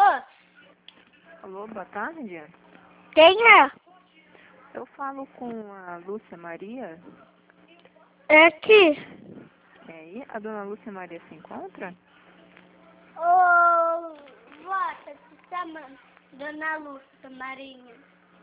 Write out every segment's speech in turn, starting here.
Alô? Alô, boa tarde. Quem é? Eu falo com a Lúcia Maria. É aqui. E aí, a dona Lúcia Maria se encontra? Ô, vó, tá te chamando. Dona Lúcia Marinha.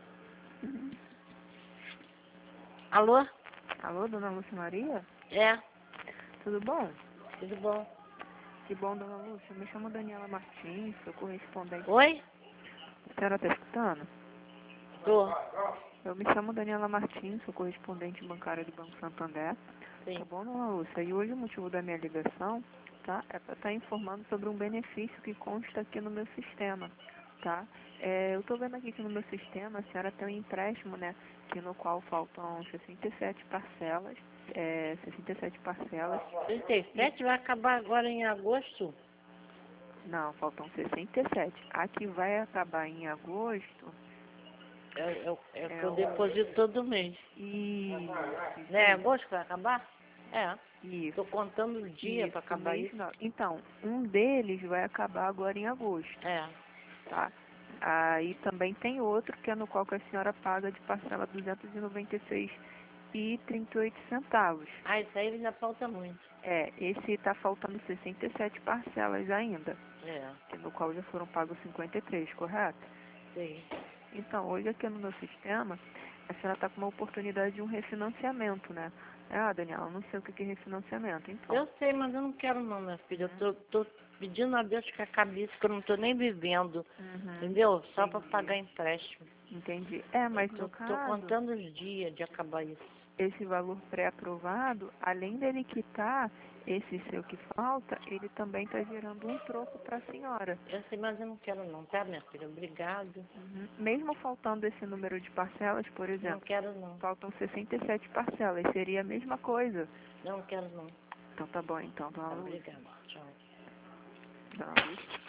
Alô? Alô, dona Lúcia Maria? É, Tudo bom? tudo bom? Que bom, dona Lúcia. Eu me chamo Daniela Martins, sou correspondente. Oi? A senhora está escutando? Tô. Eu me chamo Daniela Martins, sou correspondente bancária do Banco Santander. Sim. Tá bom, dona Lúcia? E hoje o motivo da minha ligação, tá? É para estar informando sobre um benefício que consta aqui no meu sistema, tá? Eu tô vendo aqui que no meu sistema a senhora tem um empréstimo, né? Que no qual faltam 67 parcelas, 67 parcelas. 37 vai acabar agora em agosto? Não, faltam 67. A que vai acabar em agosto É que é eu o... deposito todo mês. Isso, Não é agosto que vai acabar? É. isso. Tô contando o dia pra acabar mês isso. não. Então, um deles vai acabar agora em agosto, É. tá? Aí também tem outro que é no qual que a senhora paga de parcela 296,38 centavos. Ah, isso aí ainda falta muito. Esse está faltando 67 parcelas ainda, É. que no qual já foram pagos 53, correto? Sim. Então, hoje aqui no meu sistema, a senhora está com uma oportunidade de um refinanciamento, né? Daniela, eu não sei o que é refinanciamento, então. Eu sei, mas eu não quero não, minha filha. Eu tô pedindo a Deus que acabe isso, que eu não tô nem vivendo. Entendeu? Só pra Entendi. pagar empréstimo. Entendi. Mas no Tô caso, contando os dias de acabar isso. esse valor pré-aprovado, além dele quitar esse seu que falta, ele também está gerando um troco para a senhora. Eu sei, mas eu não quero não, tá, minha filha? Obrigado. Mesmo faltando esse número de parcelas, por Não exemplo, quero não. faltam 67 parcelas, seria a mesma coisa. Não quero não. Então tá bom, então, dona Lúcia. Obrigada. Tchau. Dona Lúcia.